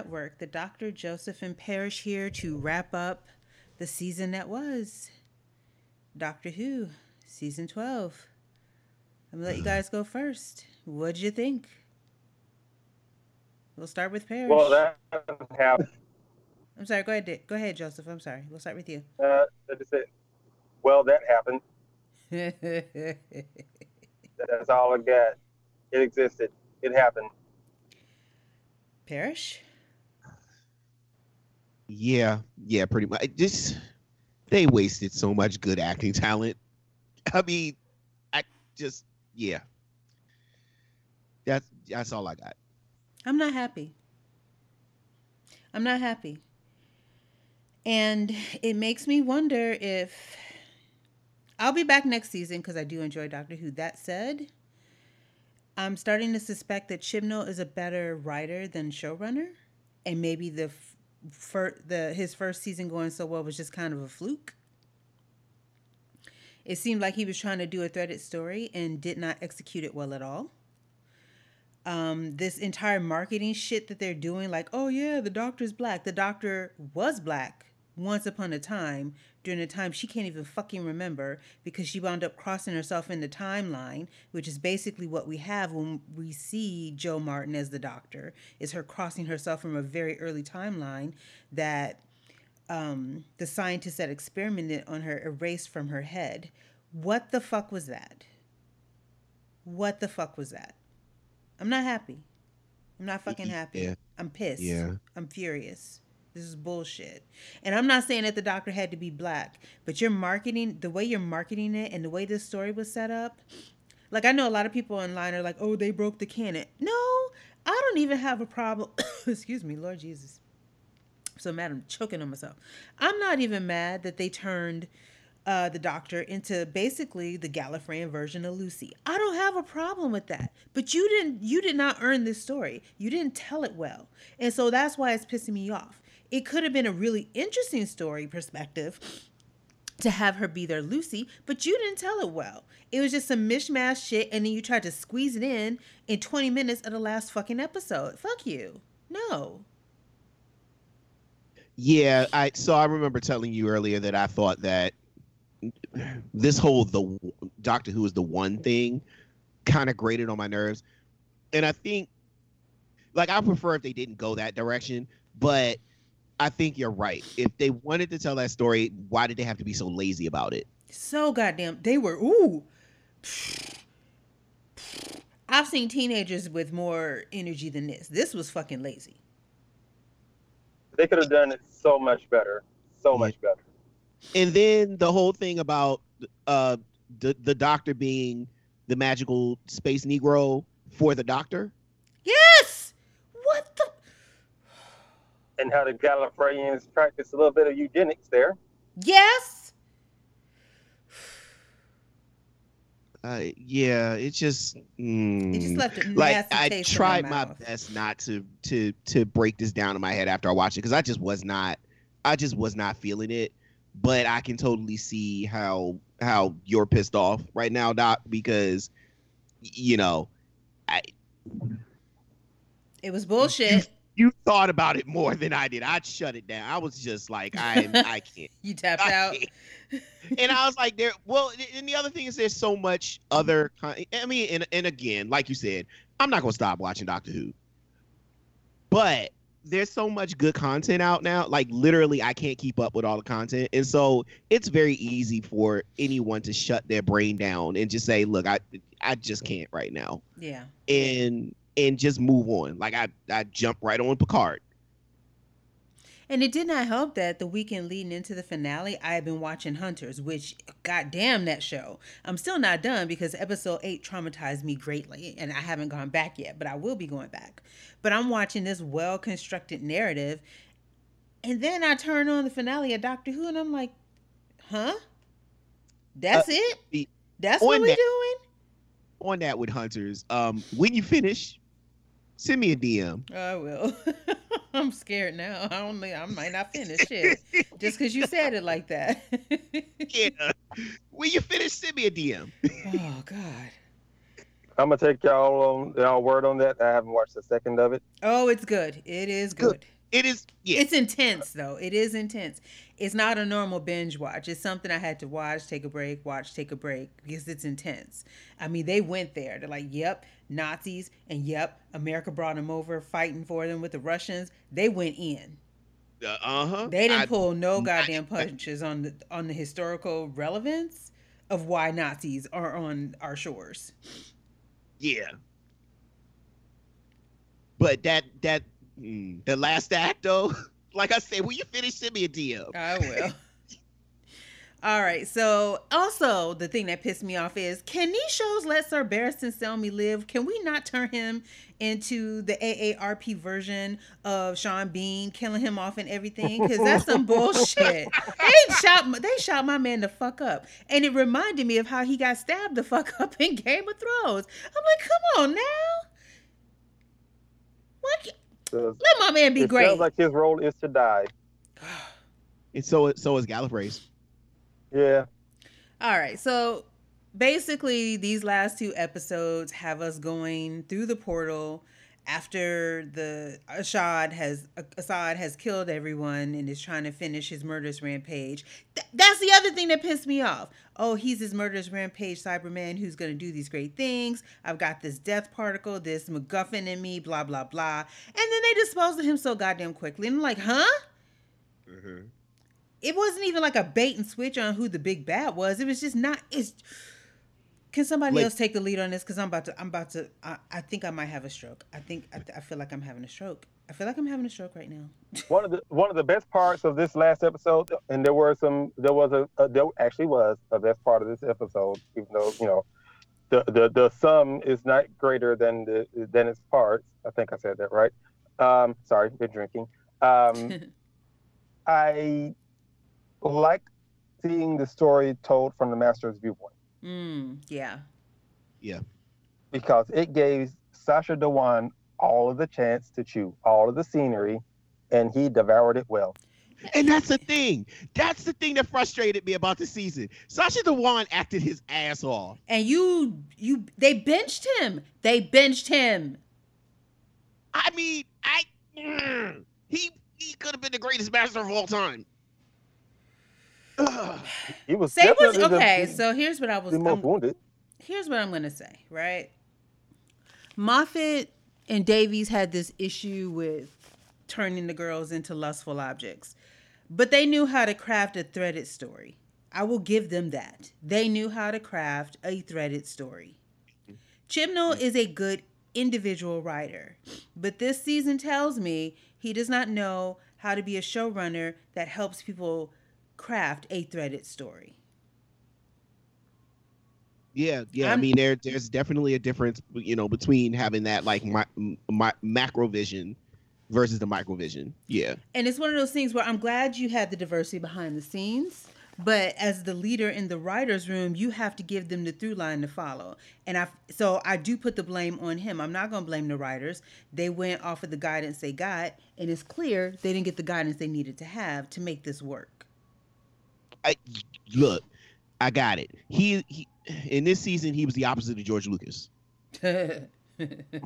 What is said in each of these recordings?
Network. The Dr. Joseph and Parrish here to wrap up the season that was Doctor Who, season 12. I'm gonna let you guys go first. What'd you think? We'll start with Well, Parrish. that happened. I'm sorry. Go ahead. Go ahead, Joseph. I'm sorry. We'll start with you. That's it. Well, that happened. That's all I got. It existed. It happened. Parrish. Yeah, pretty much. Just they wasted so much good acting talent. I mean, I just yeah. That's all I got. I'm not happy. I'm not happy. And it makes me wonder if I'll be back next season because I do enjoy Doctor Who. That said, I'm starting to suspect that Chibnall is a better writer than showrunner, and maybe his first season going so well was just kind of a fluke. It seemed like he was trying to do a threaded story and did not execute it well at all. This entire marketing shit that they're doing, like, oh yeah, the Doctor's black. The Doctor was black once upon a time, during a time she can't even fucking remember because she wound up crossing herself in the timeline, which is basically what we have when we see Jo Martin as the Doctor, is her crossing herself from a very early timeline that the scientists that experimented on her erased from her head. What the fuck was that? What the fuck was that? I'm not happy. I'm not fucking happy. Yeah, I'm pissed. yeah. I'm furious. This is bullshit. And I'm not saying that the Doctor had to be black, but you're marketing, the way you're marketing it and the way this story was set up. Like, I know a lot of people online are like, oh, they broke the canon. No, I don't even have a problem. Excuse me, Lord Jesus. I'm so mad I'm choking on myself. I'm not even mad that they turned the Doctor into basically the Gallifreyan version of Lucy. I don't have a problem with that. But you did not earn this story. You didn't tell it well. And so that's why it's pissing me off. It could have been a really interesting story perspective to have her be their Lucy, but you didn't tell it well. It was just some mishmash shit, and then you tried to squeeze it in 20 minutes of the last fucking episode. Fuck you. No. Yeah, I remember telling you earlier that I thought that this whole the Doctor Who is the one thing kind of grated on my nerves. And I think like I prefer if they didn't go that direction, but I think you're right. If they wanted to tell that story, why did they have to be so lazy about it? So goddamn, they were, ooh. I've seen teenagers with more energy than this. This was fucking lazy. They could have done it so much better. So much better. And then the whole thing about the Doctor being the magical space Negro for the Doctor. Yes! What the? And how the Gallifreyans practice a little bit of eugenics there. Yes! Yeah, it just It just left a nasty like I taste tried in my mouth. best not to break this down in my head after I watched it because I just was not feeling it. But I can totally see how you're pissed off right now, Doc, because you know It was bullshit. you thought about it more than I did. I'd shut it down. I was just like, I can't. You tapped out. And I was like, and the other thing is there's so much other, I mean, and again, like you said, I'm not going to stop watching Doctor Who. But there's so much good content out now. Like, literally, I can't keep up with all the content. And so it's very easy for anyone to shut their brain down and just say, look, I just can't right now. Yeah. And just move on. Like, I jump right on Picard. And it did not help that the weekend leading into the finale, I had been watching Hunters, which, goddamn, that show. I'm still not done because episode 8 traumatized me greatly, and I haven't gone back yet, but I will be going back. But I'm watching this well-constructed narrative, and then I turn on the finale of Doctor Who, and I'm like, huh? That's it? That's what we're doing? On that with Hunters, when you finish, send me a DM. I will. I'm scared now. I might not finish it just because you said it like that. Yeah. When you finish, send me a DM. Oh God. I'm gonna take y'all word on that. I haven't watched a second of it. Oh, it's good. It is good. It is, yeah. It's intense though. It is intense. It's not a normal binge watch. It's something I had to watch, take a break, watch, take a break because it's intense. I mean, they went there. They're like, yep, Nazis, and yep, America brought them over fighting for them with the Russians. They went in. They didn't pull no goddamn punches on the historical relevance of why Nazis are on our shores. Yeah. But the last act though, like I said, will you finish? Send me a DM. I will. All right. So also the thing that pissed me off is, can these shows let Sir Barristan Selmy live? Can we not turn him into the AARP version of Sean Bean, killing him off and everything? Because that's some bullshit. They shot my man the fuck up. And it reminded me of how he got stabbed the fuck up in Game of Thrones. I'm like, come on now. What? Let my man be great. It sounds like his role is to die. And so is Gallifrey's. Yeah. All right. So basically, these last two episodes have us going through the portal after Assad has killed everyone and is trying to finish his murderous rampage. That's the other thing that pissed me off. Oh, he's this murderous rampage Cyberman who's going to do these great things. I've got this death particle, this MacGuffin in me, blah, blah, blah. And then they disposed of him so goddamn quickly. And I'm like, huh? Mm-hmm. It wasn't even like a bait and switch on who the big bad was. It was just not. Can somebody else take the lead on this? Because I think I might have a stroke. I feel like I'm having a stroke. I feel like I'm having a stroke right now. One of the best parts of this last episode, and there actually was a best part of this episode, even though the sum is not greater than its parts. I think I said that right. Sorry, been drinking. I like seeing the story told from the Master's viewpoint. Yeah. Because it gave Sacha Dhawan all of the chance to chew all of the scenery, and he devoured it well. And that's the thing. That's the thing that frustrated me about the season. Sacha Dhawan acted his ass off. And they benched him. I mean, he could have been the greatest master of all time. He was so here's what I was most wounded. Here's what I'm gonna say, right? Moffat and Davies had this issue with turning the girls into lustful objects, but they knew how to craft a threaded story. I will give them that. They knew how to craft a threaded story. Chibnall is a good individual writer, but this season tells me he does not know how to be a showrunner that helps people craft a threaded story. Yeah. I mean, there's definitely a difference, between having that like macro vision versus the micro vision. Yeah. And it's one of those things where I'm glad you had the diversity behind the scenes, but as the leader in the writer's room, you have to give them the through line to follow. And I do put the blame on him. I'm not going to blame the writers. They went off of the guidance they got, and it's clear they didn't get the guidance they needed to have to make this work. Look, I got it. He in this season he was the opposite of George Lucas. He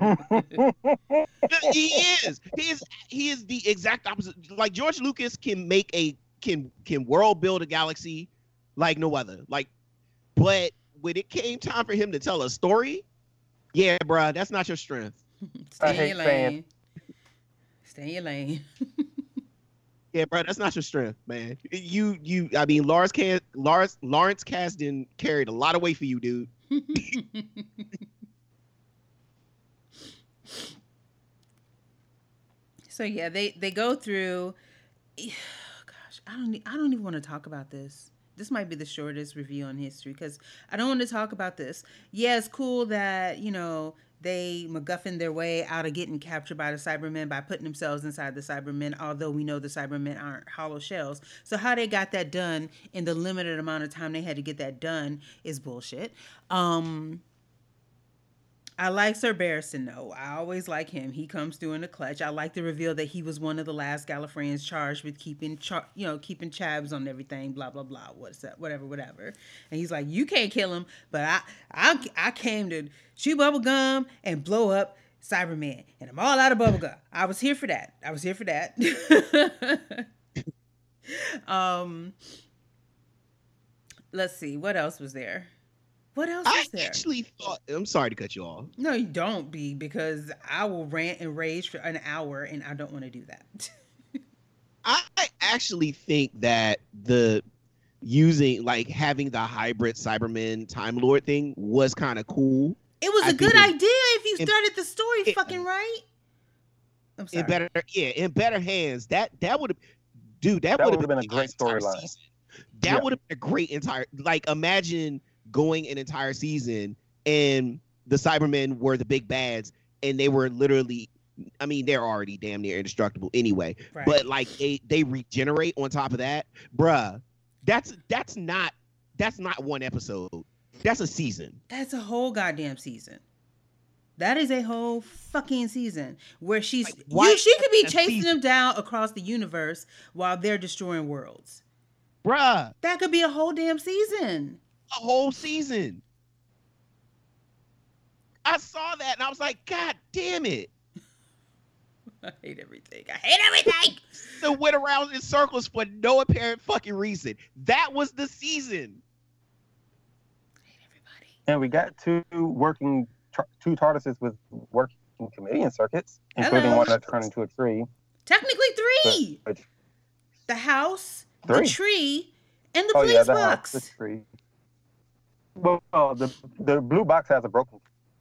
is. He is the exact opposite. Like George Lucas can world build a galaxy like no other. Like, but when it came time for him to tell a story, yeah, bro, that's not your strength. Stay in your lane. Stay in your lane. Yeah, bro, that's not your strength, man. I mean, Lawrence Kasdan carried a lot of weight for you, dude. So yeah, they go through. Gosh, I don't even want to talk about this. This might be the shortest review on history because I don't want to talk about this. Yeah, it's cool that they MacGuffin their way out of getting captured by the Cybermen by putting themselves inside the Cybermen, although we know the Cybermen aren't hollow shells. So how they got that done in the limited amount of time they had to get that done is bullshit. I like Sir Barristan, though. I always like him. He comes through in the clutch. I like the reveal that he was one of the last Gallifreyans charged with keeping chabs on everything, blah, blah, blah, whatever. And he's like, you can't kill him, but I came to chew bubble gum and blow up Cyberman, and I'm all out of bubblegum. I was here for that. Let's see. What else was there? I actually thought. I'm sorry to cut you off. No, you don't be, because I will rant and rage for an hour, and I don't want to do that. I actually think that having the hybrid Cyberman Time Lord thing was kind of cool. It was a good idea if you started the story fucking right. I'm sorry. In better hands. That would have, dude. That would have been a great storyline. That would have been a great entire. Like, imagine going an entire season and the Cybermen were the big bads, and they were literally. I mean, they're already damn near indestructible anyway. Right. But like they regenerate on top of that, bruh. That's not one episode. That's a season. That's a whole goddamn season. That is a whole fucking season where she could be chasing them down across the universe while they're destroying worlds. Bruh. That could be a whole damn season. A whole season. I saw that and I was like, God damn it. I hate everything. So went around in circles for no apparent fucking reason. That was the season. I hate everybody. And we got two TARDISes with working Chameleon circuits, including one that turned into a tree. Technically three. The house, the tree, and the police box. The tree. Well, the blue box has a broken.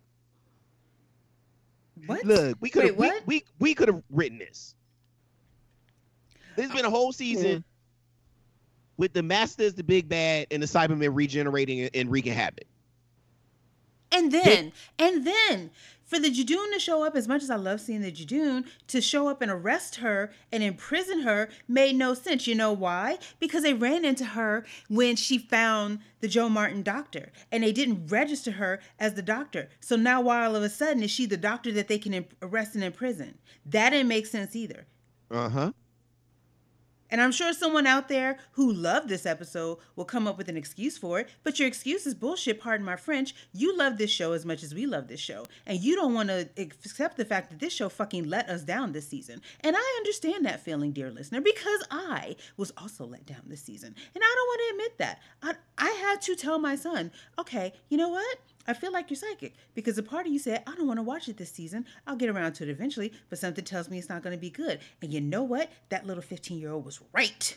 What? Look, we could have written this. There's been a whole season with the Masters, the big bad, and the Cybermen regenerating and wreaking havoc. And then for the Judoon to show up, as much as I love seeing the Judoon, to show up and arrest her and imprison her made no sense. You know why? Because they ran into her when she found the Joe Martin doctor, and they didn't register her as the doctor. So now why all of a sudden is she the doctor that they can arrest and imprison? That didn't make sense either. Uh-huh. And I'm sure someone out there who loved this episode will come up with an excuse for it, but your excuse is bullshit, pardon my French. You love this show as much as we love this show, and you don't want to accept the fact that this show fucking let us down this season. And I understand that feeling, dear listener, because I was also let down this season. And I don't want to admit that. I had to tell my son, okay, you know what? I feel like you're psychic, because a part of you said, I don't want to watch it this season. I'll get around to it eventually, but something tells me it's not going to be good. And you know what? That little 15-year-old was right.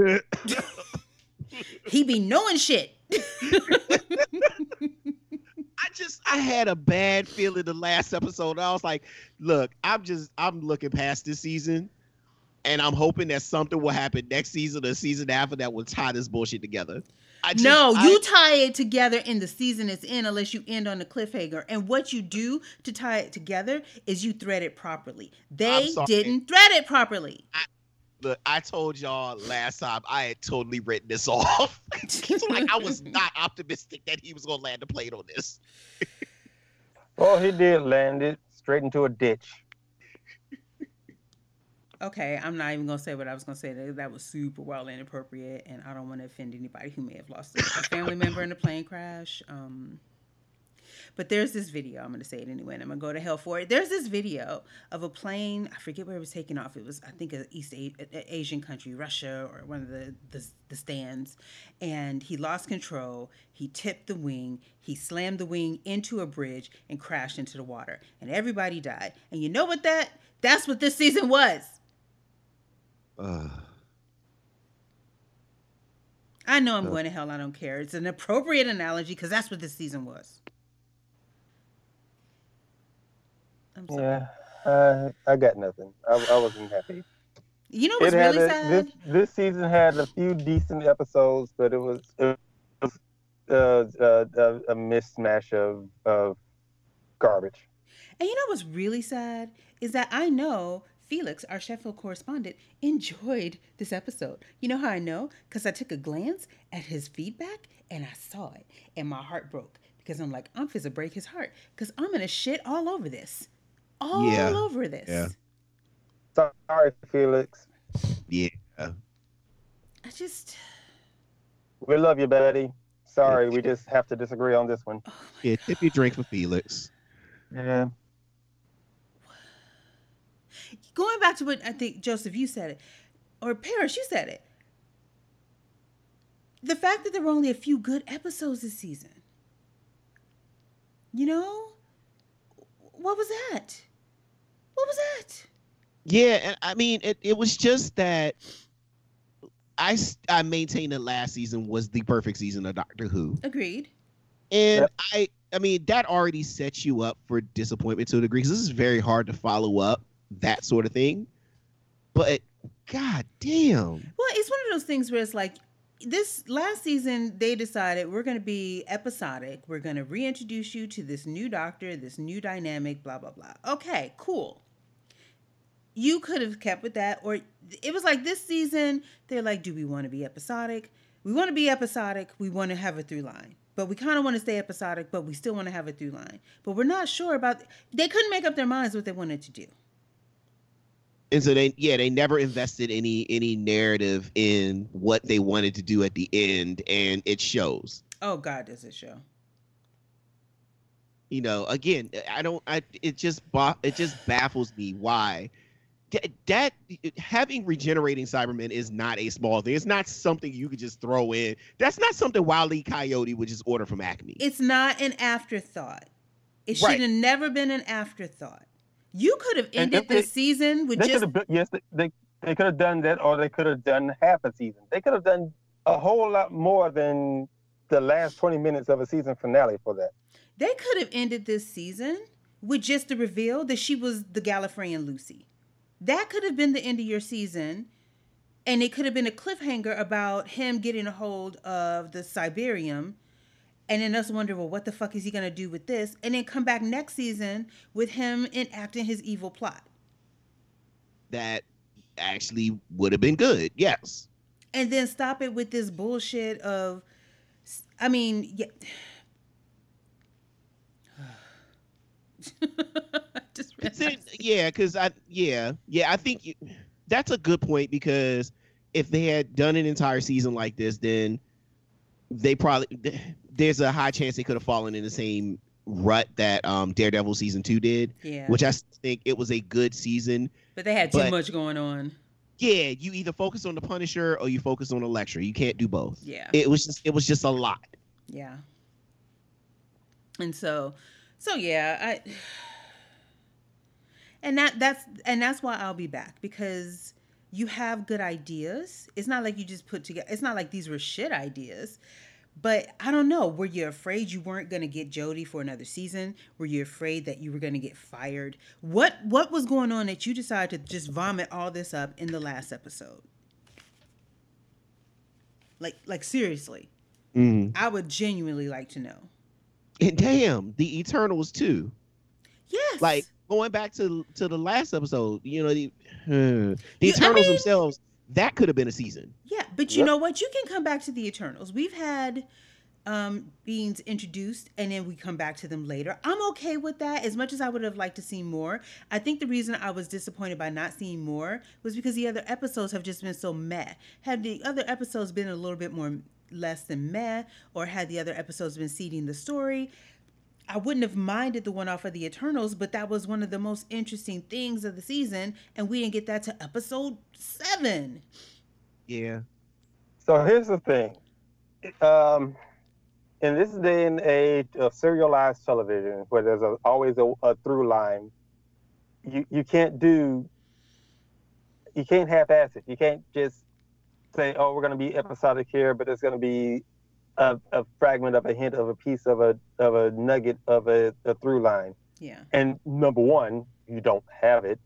He be knowing shit. I had a bad feeling the last episode. I was like, look, I'm looking past this season, and I'm hoping that something will happen next season or the season after that will tie this bullshit together. You tie it together in the season it's in, unless you end on the cliffhanger. And what you do to tie it together is you thread it properly. They didn't thread it properly. Look, I told y'all last time I had totally written this off. Like, I was not optimistic that he was going to land the plane on this. Well, he did land it straight into a ditch. Okay, I'm not even going to say what I was going to say. That was super well inappropriate, and I don't want to offend anybody who may have lost a family member in a plane crash. But there's this video. I'm going to say it anyway, and I'm going to go to hell for it. There's this video of a plane. I forget where it was taking off. It was, I think, an Asian country, Russia, or one of the stands. And he lost control. He tipped the wing. He slammed the wing into a bridge and crashed into the water. And everybody died. And you know what that's what this season was. I know I'm going to hell. I don't care. It's an appropriate analogy because that's what this season was. I'm sorry. Yeah, I got nothing. I wasn't happy. You know what's really sad? This season had a few decent episodes, but it was a mismatch of garbage. And you know what's really sad is that I know Felix, our Sheffield correspondent, enjoyed this episode. You know how I know? Because I took a glance at his feedback and I saw it, and my heart broke because I'm like, I'm finna break his heart because I'm gonna shit all over this. All over this. Yeah. Sorry, Felix. Yeah. We love you, buddy. Sorry, we just have to disagree on this one. Yeah, tip your drink for Felix. Yeah. Going back to what I think, Joseph, you said it, or Paris, you said it. The fact that there were only a few good episodes this season. You know? What was that? What was that? Yeah, and I mean, it was just that I maintain that last season was the perfect season of Doctor Who. Agreed. And I mean, that already sets you up for disappointment to a degree, because this is very hard to follow up that sort of thing. But god damn. Well, it's one of those things where it's like, this last season, they decided we're going to be episodic. We're going to reintroduce you to this new doctor, this new dynamic, blah, blah, blah. Okay, cool. You could have kept with that. Or it was like this season, they're like, do we want to be episodic? We want to be episodic. We want to have a through line. But we kind of want to stay episodic, but we still want to have a through line. But we're not sure about... They couldn't make up their minds what they wanted to do. And so they never invested any narrative in what they wanted to do at the end, and it shows. Oh God, does it show? You know, again, it just baffles me why that having regenerating Cybermen is not a small thing. It's not something you could just throw in. That's not something Wile E. Coyote would just order from Acme. It's not an afterthought. It should have never been an afterthought. You could have ended the season with just... They could have done that, or they could have done half a season. They could have done a whole lot more than the last 20 minutes of a season finale for that. They could have ended this season with just the reveal that she was the Gallifreyan Lucy. That could have been the end of your season, and it could have been a cliffhanger about him getting a hold of the Cyberium, and then us wonder, well, what the fuck is he going to do with this? And then come back next season with him enacting his evil plot. That actually would have been good, yes. And then stop it with this bullshit of, I mean, I think that's a good point, because if they had done an entire season like this, then there's a high chance they could have fallen in the same rut that Daredevil season 2 did. Yeah. Which I think it was a good season. But they had too much going on. Yeah, you either focus on the Punisher or you focus on the Lecturer. You can't do both. Yeah. It was just a lot. Yeah. And so yeah, that's why I'll be back, because you have good ideas. It's not like you just put together, it's not like these were shit ideas. But I don't know, were you afraid you weren't going to get Jodie for another season? Were you afraid that you were going to get fired? What was going on that you decided to just vomit all this up in the last episode? Like seriously. Mm-hmm. I would genuinely like to know. And damn, the Eternals too. Yes. Like going back to the last episode, you know, the Eternals themselves, that could have been a season. Yeah, but you know what? You can come back to the Eternals. We've had beings introduced, and then we come back to them later. I'm okay with that, as much as I would have liked to see more. I think the reason I was disappointed by not seeing more was because the other episodes have just been so meh. Had the other episodes been a little bit more less than meh, or had the other episodes been seeding the story, I wouldn't have minded the one off of the Eternals, but that was one of the most interesting things of the season, and we didn't get that to episode 7. Yeah. So here's the thing. In this day and age of serialized television, where there's always a through line, you can't half-ass it. You can't just say, oh, we're going to be episodic here, but it's going to be a fragment of a hint of a piece of a nugget of a through line. Yeah. And number one, you don't have it.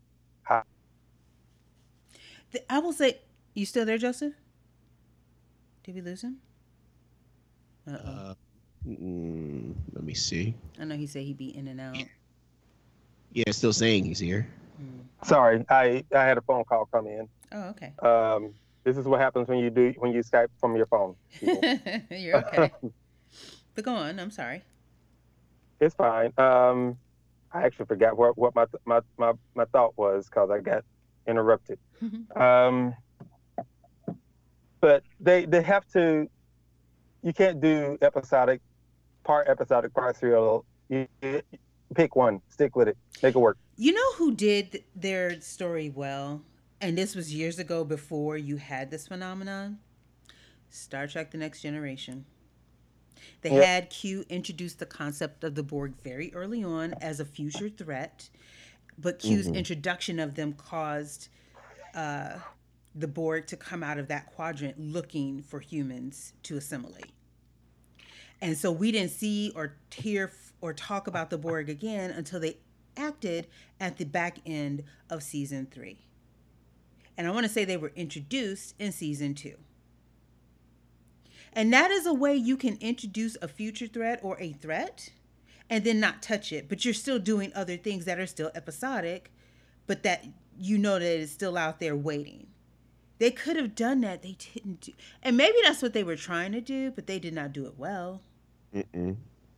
I will say, you still there, Joseph? Did we lose him? Let me see. I know he said he'd be in and out. Yeah, still saying he's here. Sorry, I had a phone call come in. Oh, okay. This is what happens when you Skype from your phone. You're okay. But go on. I'm sorry. It's fine. I actually forgot what my thought was, because I got interrupted. But they have to. You can't do part episodic, part serial. You pick one, stick with it, make it work. You know who did their story well? And this was years ago before you had this phenomenon? Star Trek The Next Generation. They Yep. had Q introduce the concept of the Borg very early on as a future threat, but Q's introduction of them caused the Borg to come out of that quadrant looking for humans to assimilate. And so we didn't see or hear or talk about the Borg again until they acted at the back end of season 3. And I want to say they were introduced in season 2. And that is a way you can introduce a future threat or a threat and then not touch it, but you're still doing other things that are still episodic, but that you know that it's still out there waiting. They could have done that. They didn't do. And maybe that's what they were trying to do, but they did not do it well. Mm-mm.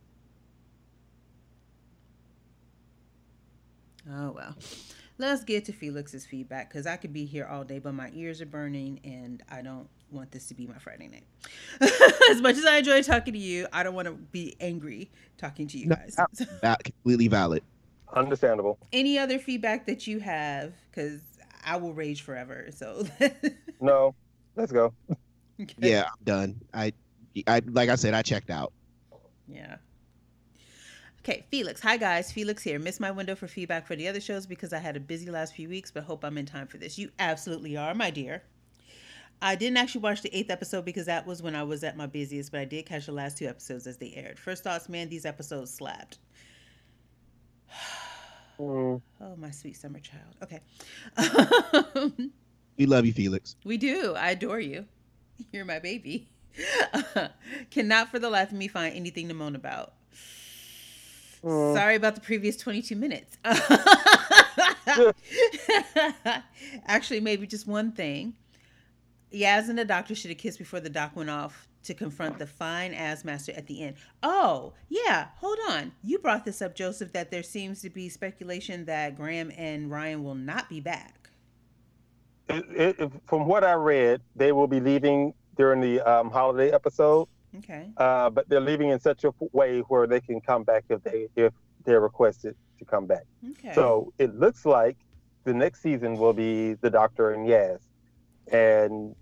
Oh, well. Let's get to Felix's feedback because I could be here all day, but my ears are burning and I don't want this to be my Friday night. As much as I enjoy talking to you, I don't want to be angry talking to you guys. Completely valid. Understandable. Any other feedback that you have? Because I will rage forever. So No, let's go. Okay. Yeah, I'm done. I like I said, I checked out. Yeah. Okay, Felix. Hi, guys. Felix here. Missed my window for feedback for the other shows because I had a busy last few weeks, but hope I'm in time for this. You absolutely are, my dear. I didn't actually watch the 8th episode because that was when I was at my busiest, but I did catch the last 2 episodes as they aired. First thoughts, man, these episodes slapped. Oh, my sweet summer child. Okay. We love you, Felix. We do. I adore you. You're my baby. Cannot for the life of me find anything to moan about. Sorry about the previous 22 minutes. Actually, maybe just one thing. Yaz and the doctor should have kissed before the doc went off to confront the fine ass master at the end. Oh, yeah. Hold on. You brought this up, Joseph, that there seems to be speculation that Graham and Ryan will not be back. From what I read, they will be leaving during the holiday episode. Okay. But they're leaving in such a way where they can come back if they're requested to come back. Okay. So it looks like the next season will be the Doctor and Yaz, and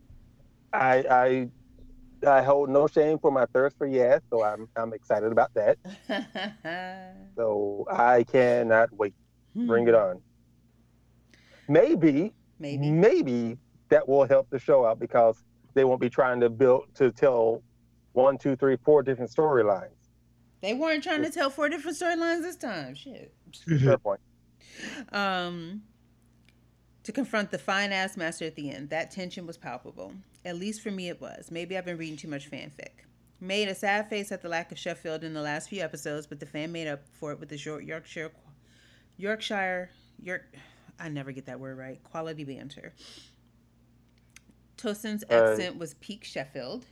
I hold no shame for my thirst for Yaz, so I'm excited about that. So I cannot wait. Bring it on. Maybe that will help the show out because they won't be trying to tell 1, 2, 3, 4 different storylines. They weren't trying to tell 4 different storylines this time. Shit. Fair point. To confront the fine ass master at the end, that tension was palpable. At least for me it was. Maybe I've been reading too much fanfic. Made a sad face at the lack of Sheffield in the last few episodes, but the fan made up for it with the short Yorkshire, I never get that word right, quality banter. Tosin's accent was peak Sheffield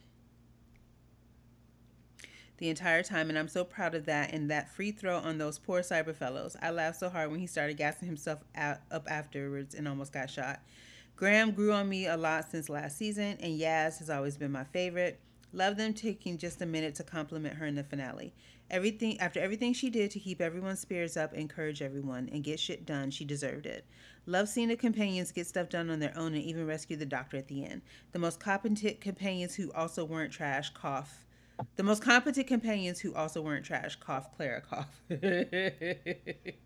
the entire time, and I'm so proud of that. And that free throw on those poor cyber fellows. I laughed so hard when he started gassing himself up afterwards and almost got shot. Graham grew on me a lot since last season, and Yaz has always been my favorite. Love them taking just a minute to compliment her in the finale. After everything she did to keep everyone's spirits up, encourage everyone, and get shit done, she deserved it. Love seeing the companions get stuff done on their own and even rescue the doctor at the end. The most competent companions who also weren't trash, cough. The most competent companions who also weren't trash, cough, Clara, cough. Okay.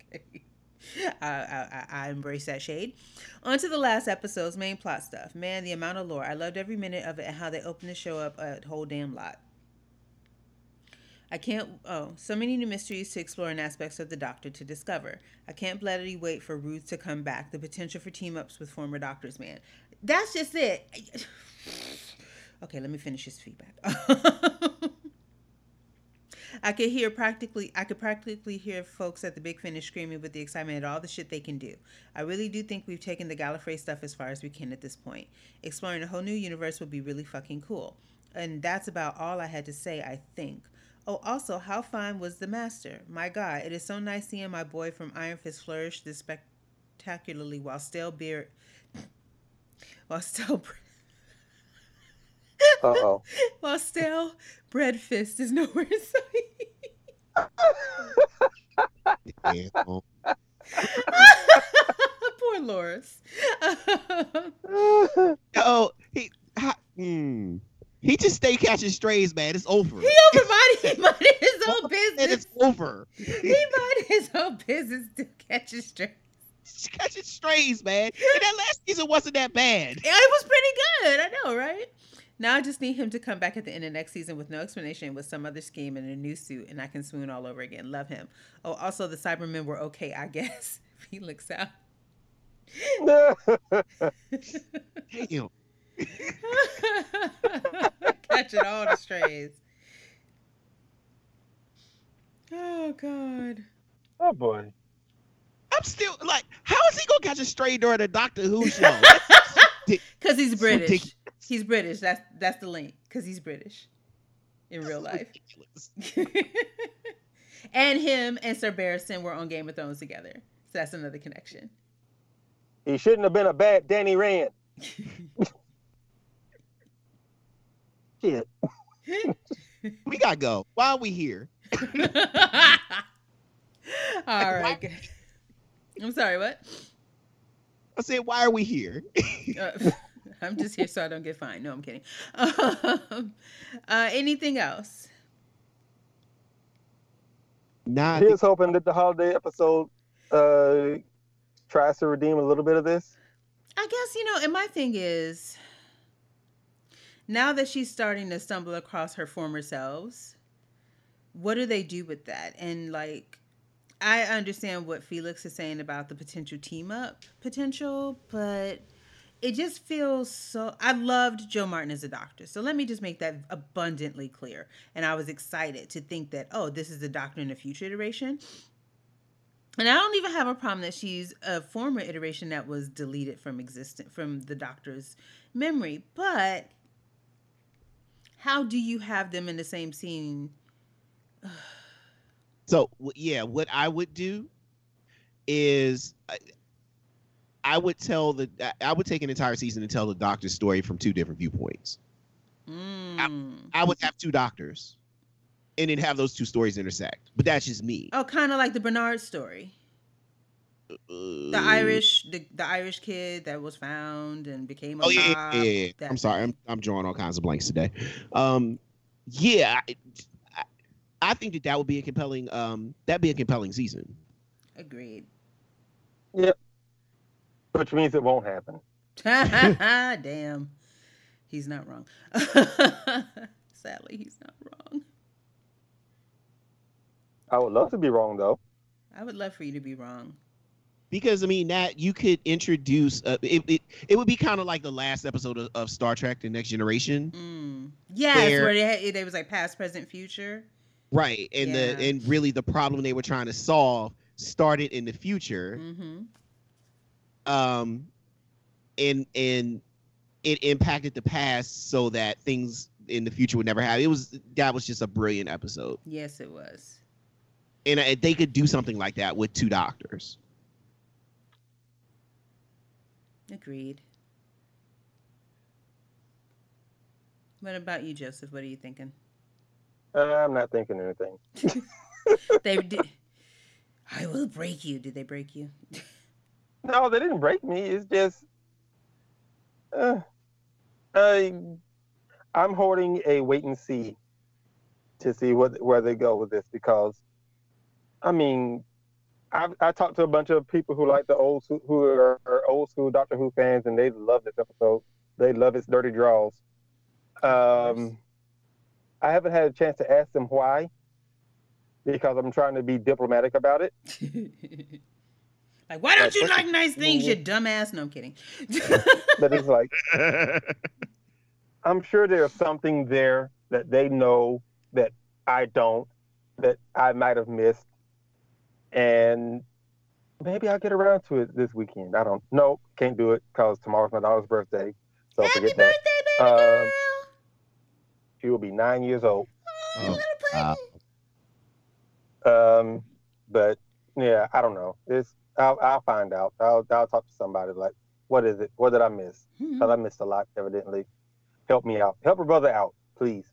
I embrace that shade. On to the last episode's main plot stuff. Man, the amount of lore. I loved every minute of it and how they opened the show up a whole damn lot. So many new mysteries to explore and aspects of the Doctor to discover. I can't bloody wait for Ruth to come back. The potential for team-ups with former Doctors, man. That's just it. Okay, let me finish his feedback. I could practically hear folks at the Big Finish screaming with the excitement at all the shit they can do. I really do think we've taken the Gallifrey stuff as far as we can at this point. Exploring a whole new universe would be really fucking cool. And that's about all I had to say, I think. Oh, also, how fine was the Master? My God, it is so nice seeing my boy from Iron Fist flourish this spectacularly while stale bread fist is nowhere in sight. Poor Loris. Oh, he just stay catching strays, man. It's over. He minded his own business. It's over. He minded his own business to catch a stray. He's catching strays, man. And that last season wasn't that bad. It was pretty good. I know, right? Now I just need him to come back at the end of next season with no explanation, with some other scheme and a new suit, and I can swoon all over again. Love him. Oh, also the Cybermen were okay, I guess. Felix out. Damn. Catching all the strays. Oh God. Oh boy. I'm still like, how is he gonna catch a stray during a Doctor Who show? Because he's British. Ridiculous. He's British. That's the link. Because he's British in real life. And him and Sir Barristan were on Game of Thrones together. So that's another connection. He shouldn't have been a bad Danny Rand. Shit. We gotta go. Why are we here? All right. I'm sorry, what? I said, why are we here? I'm just here so I don't get fined. No, I'm kidding. Anything else? Nah. Here's hoping that the holiday episode tries to redeem a little bit of this. I guess, and my thing is, now that she's starting to stumble across her former selves, what do they do with that? And like, I understand what Felix is saying about the potential team up potential, but it just feels so. I loved Joe Martin as a Doctor, so let me just make that abundantly clear. And I was excited to think that, oh, this is the Doctor in a future iteration. And I don't even have a problem that she's a former iteration that was deleted from the Doctor's memory. But how do you have them in the same scene? So, yeah, what I would do is I would take an entire season and tell the Doctor's story from two different viewpoints. I would have two Doctors and then have those two stories intersect. But that's just me. Oh, kind of like the Bernard story. The Irish kid that was found and became a cop. Yeah. I'm sorry. I'm drawing all kinds of blanks today. Yeah. I think that would be a compelling season. Agreed. Yep. Which means it won't happen. Damn. He's not wrong. Sadly, he's not wrong. I would love to be wrong, though. I would love for you to be wrong. Because, I mean, that you could introduce... it would be kind of like the last episode of Star Trek, The Next Generation. Yes, where they was like past, present, future. Right. And and really the problem they were trying to solve started in the future. Mm-hmm. And it impacted the past so that things in the future would never happen. That was just a brilliant episode. Yes, it was. And they could do something like that with two Doctors. Agreed. What about you, Joseph? What are you thinking? I'm not thinking anything. They did. I will break you. Did they break you? No, they didn't break me. It's just, I'm holding a wait and see to see where they go with this, because, I mean, I talked to a bunch of people who like who are old school Doctor Who fans, and they love this episode. They love its dirty draws. I haven't had a chance to ask them why, because I'm trying to be diplomatic about it. Like, why don't you like nice things, you dumbass? No, I'm kidding. But it's like, I'm sure there's something there that they know that I don't, that I might have missed. And maybe I'll get around to it this weekend. I don't know. Can't do it because tomorrow's my daughter's birthday. So Happy forget birthday, that. baby girl! She will be 9 years old. Oh, little putty. But yeah, I don't know. I'll find out. I'll talk to somebody. Like, what is it? What did I miss? Because I missed a lot, evidently. Help me out. Help her brother out, please.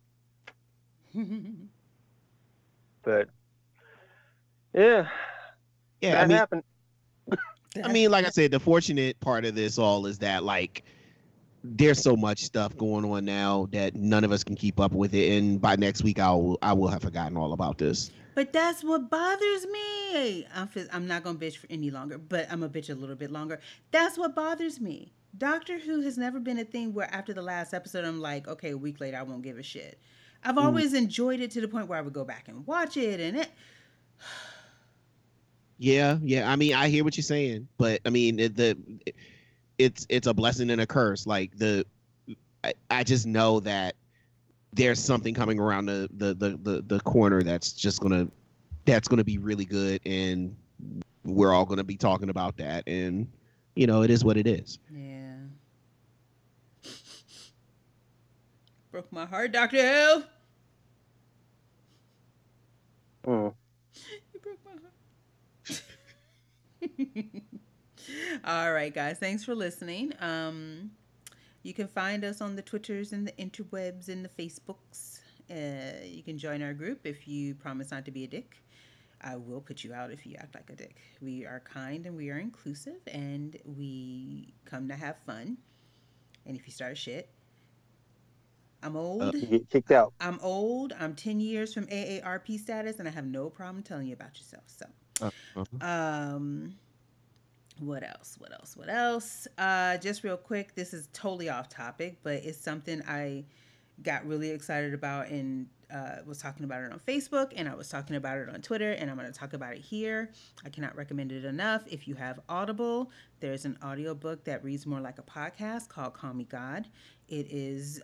But yeah, Yeah, that happened. I mean, like I said, the fortunate part of this all is that like there's so much stuff going on now that none of us can keep up with it, and by next week I will have forgotten all about this. But that's what bothers me. I'm not gonna bitch for any longer, but I'm gonna bitch a little bit longer. That's what bothers me. Doctor Who has never been a thing where after the last episode I'm like, okay, a week later I won't give a shit. I've always enjoyed it to the point where I would go back and watch it, and it. Yeah. I mean, I hear what you're saying, but I mean, it's a blessing and a curse. Like I just know that there's something coming around the corner that's gonna be really good, and we're all gonna be talking about that, and you know, it is what it is. Yeah. Broke my heart, Dr. Who. You broke my heart. All right, guys. Thanks for listening. You can find us on the Twitters and the interwebs and the Facebooks. You can join our group if you promise not to be a dick. I will put you out if you act like a dick. We are kind and we are inclusive, and we come to have fun. And if you start shit, I'm old. You get kicked out. I'm old. I'm 10 years from AARP status, and I have no problem telling you about yourself. So, what else? Just real quick, this is totally off topic, but it's something I got really excited about and was talking about it on Facebook, and I was talking about it on Twitter, and I'm going to talk about it here. I cannot recommend it enough. If you have Audible, there's an audiobook that reads more like a podcast called Call Me God. It is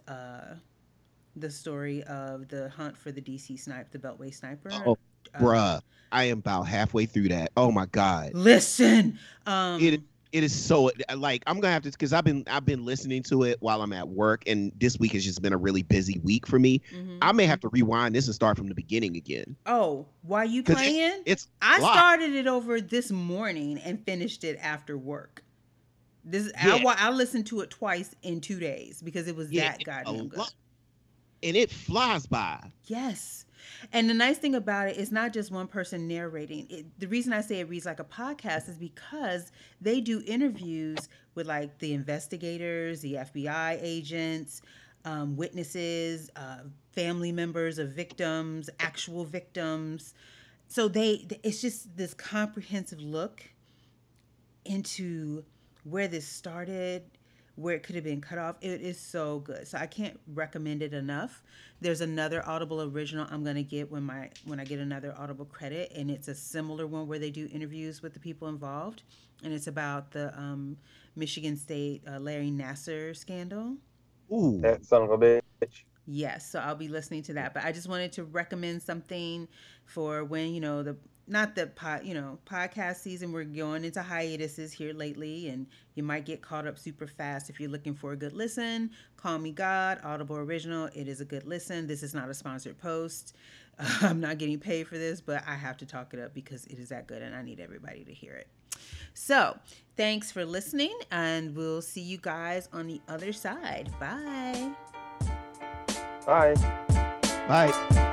the story of the hunt for the DC sniper, the Beltway sniper. Oh, bruh. I am about halfway through that. Oh my God. Listen. It is so like I'm gonna have to, because I've been listening to it while I'm at work, and this week has just been a really busy week for me. I may have to rewind this and start from the beginning again. Oh, while you playing? I started it over this morning and finished it after work. I listened to it twice in 2 days because it was that goddamn good. And it flies by. Yes. And the nice thing about it is not just one person narrating. The reason I say it reads like a podcast is because they do interviews with like the investigators, the FBI agents, witnesses, family members of victims, actual victims. So it's just this comprehensive look into where this started, where it could have been cut off. It is so good. So I can't recommend it enough. There's another Audible original I'm going to get when I get another Audible credit, and it's a similar one where they do interviews with the people involved, and it's about the Michigan State Larry Nassar scandal. Ooh, that son of a bitch. Yes, so I'll be listening to that. But I just wanted to recommend something for when, you know, podcast season, we're going into hiatuses here lately, and you might get caught up super fast. If you're looking for a good listen, Call Me God, Audible original. It is a good listen. This is not a sponsored post. I'm not getting paid for this, but I have to talk it up because it is that good and I need everybody to hear it. So thanks for listening, and we'll see you guys on the other side. Bye. Bye. Bye.